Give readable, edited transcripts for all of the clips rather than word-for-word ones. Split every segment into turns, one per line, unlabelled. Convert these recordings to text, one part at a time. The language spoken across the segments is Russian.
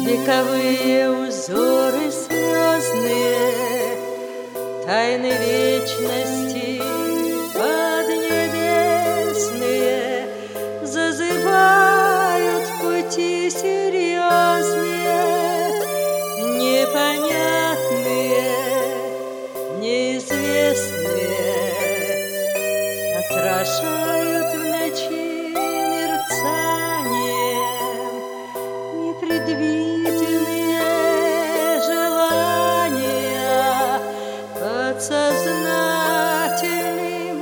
Вековые узоры звездные, тайны вечности поднебесные зазывают пути серьезные, непонятные, неизвестные, отражают в ночи мерцанием непредвиденные желания, подсознательным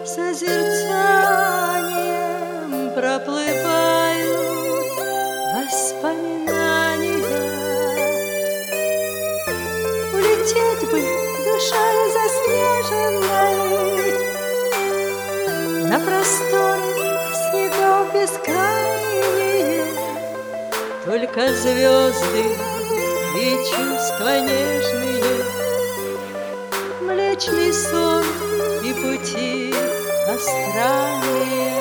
созерцанием проплывают воспоминания. Улететь бы душой заснеженной на просторы снегов бескрайние, только звезды и чувства нежные, млечный сон и пути астральные.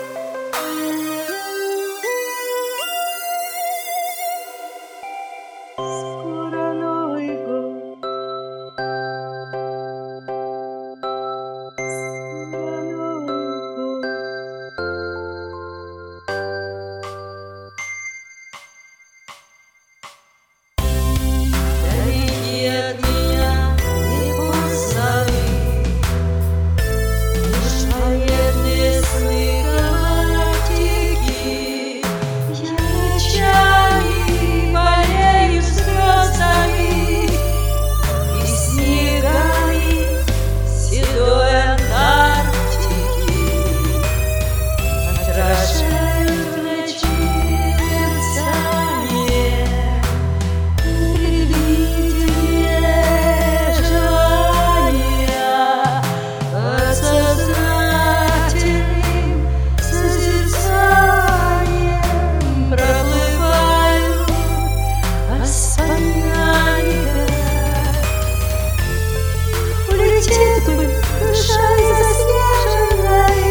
Скоро Новый год, скоро Новый год. Далеки от меня и пузыры, лишь военные сны галактики. Я ночами болею слезами и снегами седой Антарктики, отражают в ночи мерцание непредвиденные желания, подсознательным созерцанием проплывают воспоминания. Улететь бы душой заснеженной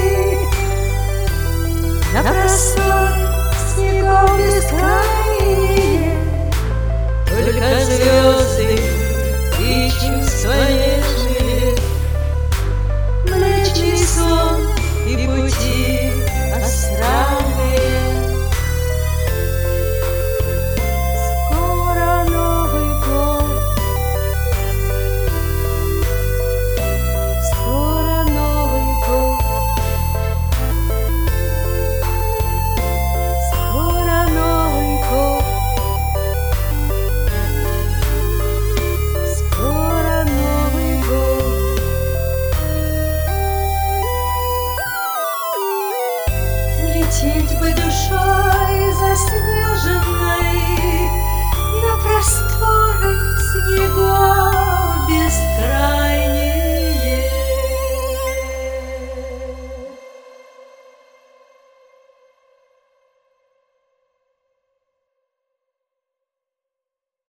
на простор снегов бескрайние, только звезды и чувства